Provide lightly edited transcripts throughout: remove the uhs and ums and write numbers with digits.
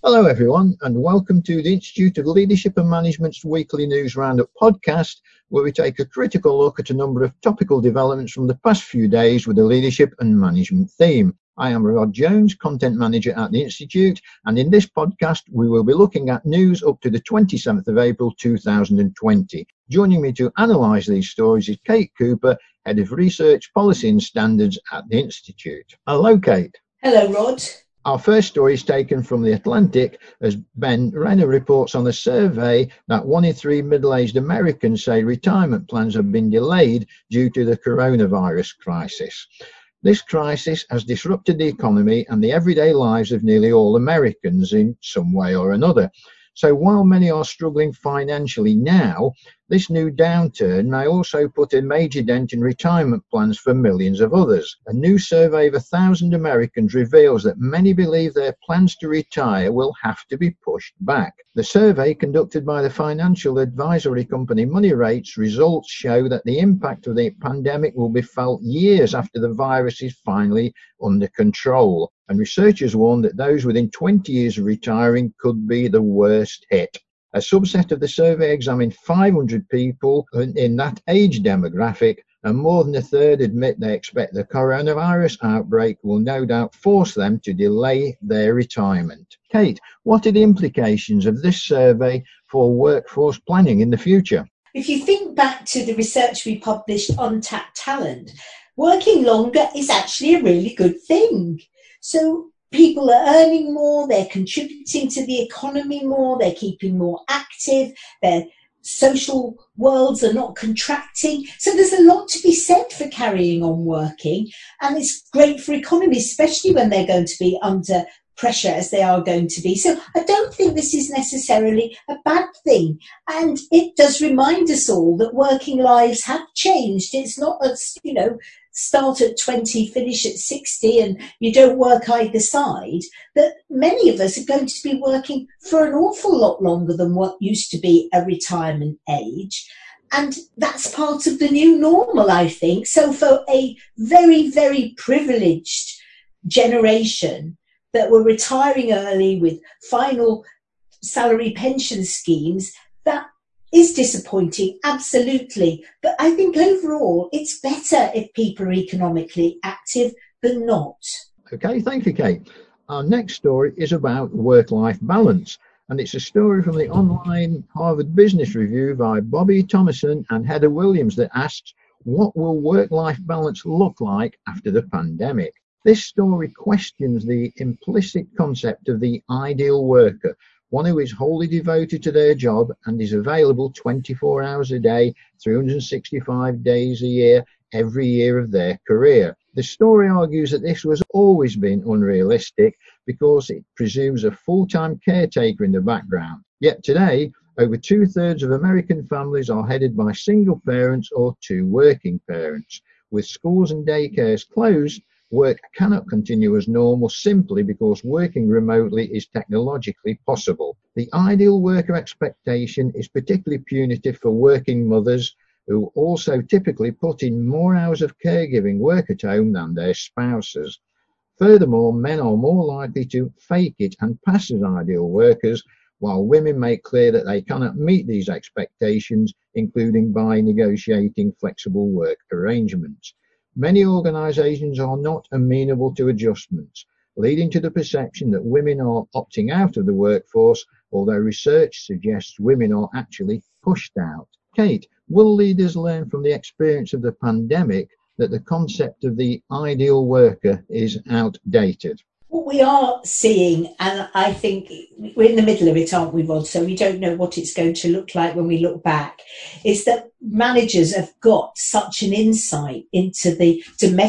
Hello everyone, and welcome to the Institute of Leadership and Management's weekly news roundup podcast, where we take a critical look at a number of topical developments from the past few days with a leadership and management theme. I am Rod Jones, Content Manager at the Institute, and in this podcast we will be looking at news up to the 27th of April 2020. Joining me to analyse these stories is Kate Cooper, Head of Research, Policy and Standards at the Institute. Hello, Kate. Hello, Rod. Our first story is taken from The Atlantic as Ben Renner reports on a survey that 1 in 3 middle-aged Americans say retirement plans have been delayed due to the coronavirus crisis. This crisis has disrupted the economy and the everyday lives of nearly all Americans in some way or another. So while many are struggling financially now, this new downturn may also put a major dent in retirement plans for millions of others. A new survey of 1,000 Americans reveals that many believe their plans to retire will have to be pushed back. The survey, conducted by the financial advisory company Money Rates, results show that the impact of the pandemic will be felt years after the virus is finally under control. And researchers warn that those within 20 years of retiring could be the worst hit. A subset of the survey examined 500 people in that age demographic, and more than a third admit they expect the coronavirus outbreak will no doubt force them to delay their retirement. Kate, what are the implications of this survey for workforce planning in the future? If you think back to the research we published on Tapped Talent, working longer is actually a really good thing. So people are earning more, they're contributing to the economy more, they're keeping more active, their social worlds are not contracting. So there's a lot to be said for carrying on working, and it's great for economies, especially when they're going to be under pressure as they are going to be. So I don't think this is necessarily a bad thing. And it does remind us all that working lives have changed. It's not as, start at 20, finish at 60, and you don't work either side, that many of us are going to be working for an awful lot longer than what used to be a retirement age. And that's part of the new normal, I think. So for a very, very privileged generation that were retiring early with final salary pension schemes, that is disappointing, absolutely. But I think overall it's better if people are economically active than not. Okay, thank you, Kate. Our next story is about work-life balance, and it's a story from the online Harvard Business Review by Bobby Thomason and Heather Williams that asks, what will work-life balance look like after the pandemic? This story questions the implicit concept of the ideal worker, one who is wholly devoted to their job and is available 24 hours a day, 365 days a year, every year of their career. The story argues that this has always been unrealistic because it presumes a full-time caretaker in the background. Yet today, over 2/3 of American families are headed by single parents or two working parents. With schools and daycares closed, work cannot continue as normal simply because working remotely is technologically possible. The ideal worker expectation is particularly punitive for working mothers who also typically put in more hours of caregiving work at home than their spouses. Furthermore, men are more likely to fake it and pass as ideal workers, while women make clear that they cannot meet these expectations, including by negotiating flexible work arrangements. Many organisations are not amenable to adjustments, leading to the perception that women are opting out of the workforce, although research suggests women are actually pushed out. Kate, will leaders learn from the experience of the pandemic that the concept of the ideal worker is outdated? What we are seeing, and I think we're in the middle of it, aren't we, Rod? So we don't know what it's going to look like when we look back, is that managers have got such an insight into the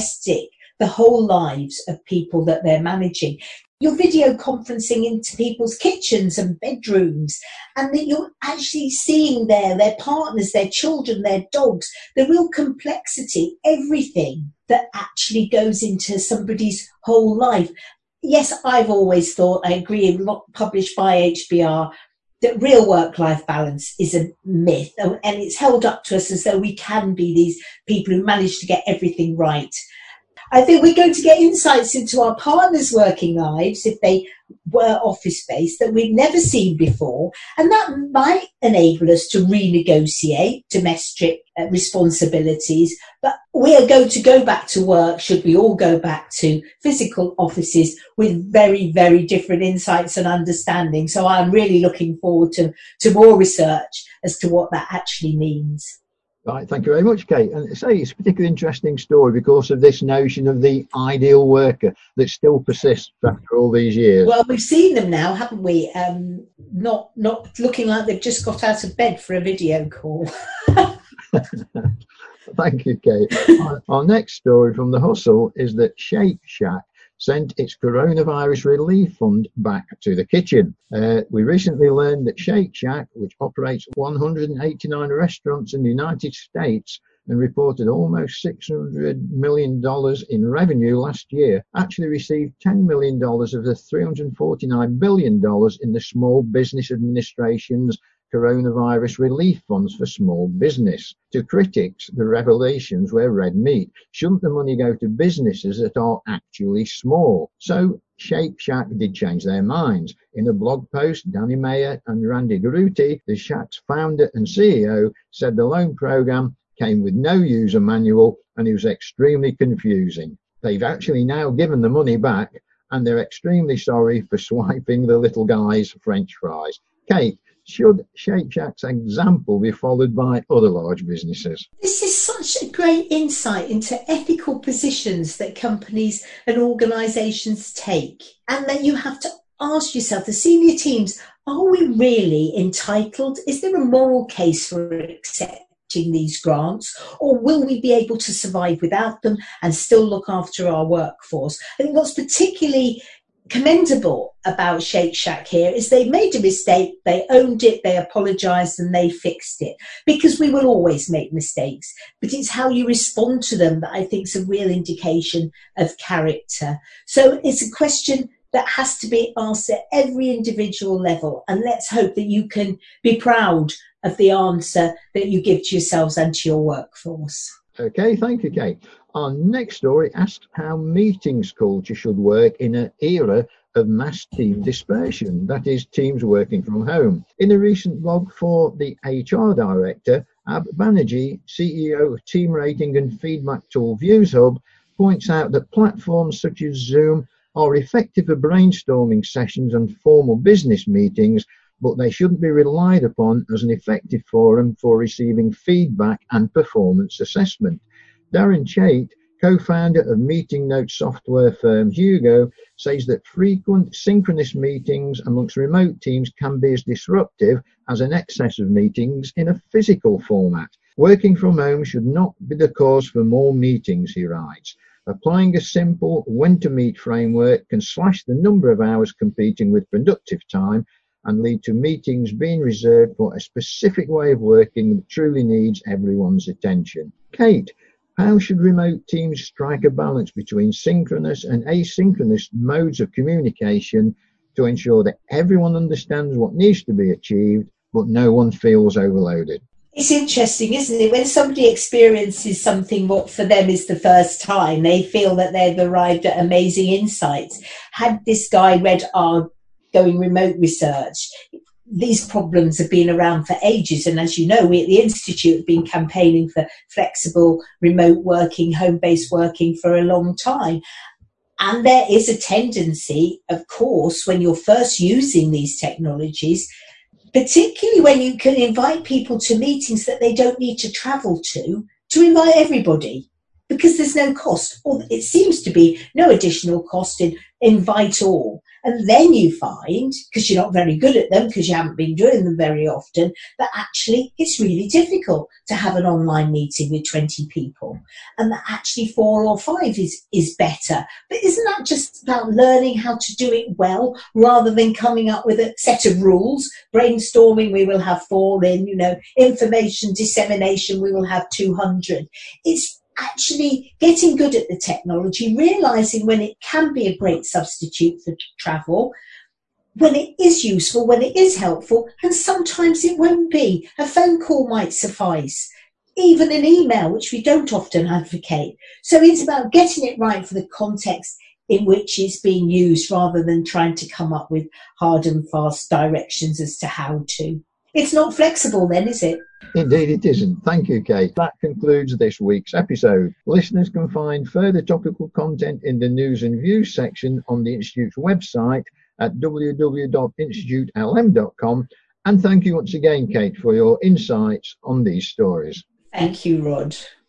whole lives of people that they're managing. You're video conferencing into people's kitchens and bedrooms, and that you're actually seeing their partners, their children, their dogs, the real complexity, everything that actually goes into somebody's whole life. Yes, I've always thought, I agree, a lot published by HBR, that real work-life balance is a myth, and it's held up to us as though we can be these people who manage to get everything right. I think we're going to get insights into our partners' working lives if they were office-based that we've never seen before, and that might enable us to renegotiate domestic responsibilities. But we are going to go back to work, should we all go back to physical offices, with very, very different insights and understanding. So I'm really looking forward to more research as to what that actually means. Right, thank you very much, Kate. And it's a particularly interesting story because of this notion of the ideal worker that still persists after all these years. Well, we've seen them now, haven't we? Not looking like they've just got out of bed for a video call. Thank you, Kate. Our next story from The Hustle is that Shake Shack sent its coronavirus relief fund back to the kitchen. We recently learned that Shake Shack, which operates 189 restaurants in the United States and reported almost $600 million in revenue last year, actually received $10 million of the $349 billion in the Small Business Administration's coronavirus relief funds for small business. To critics, the revelations were red meat. Shouldn't the money go to businesses that are actually small? So Shake Shack did change their minds. In a blog post, Danny Meyer and Randy Garuti, the Shack's founder and CEO, said the loan program came with no user manual and it was extremely confusing. They've actually now given the money back and they're extremely sorry for swiping the little guy's French fries. Kate, should Shake Shack's example be followed by other large businesses? This is such a great insight into ethical positions that companies and organisations take, and that you have to ask yourself, the senior teams, are we really entitled? Is there a moral case for accepting these grants, or will we be able to survive without them and still look after our workforce? I think what's particularly commendable about Shake Shack here is they made a mistake, they owned it, they apologised and they fixed it, because we will always make mistakes, but it's how you respond to them that I think is a real indication of character. So it's a question that has to be asked at every individual level, and let's hope that you can be proud of the answer that you give to yourselves and to your workforce. Okay, thank you, Kate. Our next story asks how meetings culture should work in an era of mass team dispersion, that is, teams working from home. In a recent blog for the HR director, Ab Banerjee, CEO of team rating and feedback tool ViewsHub, points out that platforms such as Zoom are effective for brainstorming sessions and formal business meetings, but they shouldn't be relied upon as an effective forum for receiving feedback and performance assessment. Darren Chait, co-founder of meeting note software firm Hugo, says that frequent synchronous meetings amongst remote teams can be as disruptive as an excess of meetings in a physical format. Working from home should not be the cause for more meetings, he writes. Applying a simple when-to-meet framework can slash the number of hours competing with productive time and lead to meetings being reserved for a specific way of working that truly needs everyone's attention. Kate, how should remote teams strike a balance between synchronous and asynchronous modes of communication to ensure that everyone understands what needs to be achieved, but no one feels overloaded? It's interesting, isn't it? When somebody experiences something what for them is the first time, they feel that they've arrived at amazing insights. Had this guy read our Going Remote research, these problems have been around for ages, and as you know, we at the Institute have been campaigning for flexible remote working, home-based working for a long time. And there is a tendency, of course, when you're first using these technologies, particularly when you can invite people to meetings that they don't need to travel to invite everybody, because there's no cost, or it seems to be no additional cost in invite all. And then you find, because you're not very good at them, because you haven't been doing them very often, that actually it's really difficult to have an online meeting with 20 people, and that actually 4 or 5 is better. But isn't that just about learning how to do it well, rather than coming up with a set of rules? Brainstorming, we will have 4 in, information dissemination, we will have 200. It's actually getting good at the technology, realising when it can be a great substitute for travel, when it is useful, when it is helpful, and sometimes it won't be. A phone call might suffice. even an email, which we don't often advocate. So it's about getting it right for the context in which it's being used, rather than trying to come up with hard and fast directions as to how to. It's not flexible then, is it? Indeed it isn't. Thank you, Kate. That concludes this week's episode. Listeners can find further topical content in the news and views section on the Institute's website at www.institutelm.com. And thank you once again, Kate, for your insights on these stories. Thank you, Rod.